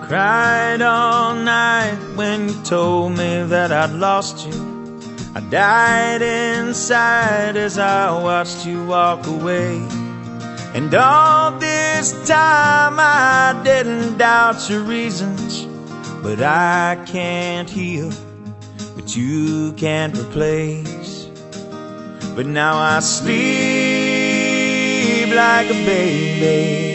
Cried all night when you told me that I'd lost you. I died inside as I watched you walk away. And all this time I didn't doubt your reasons, but I can't heal what you can't replace. But now I sleep like a baby,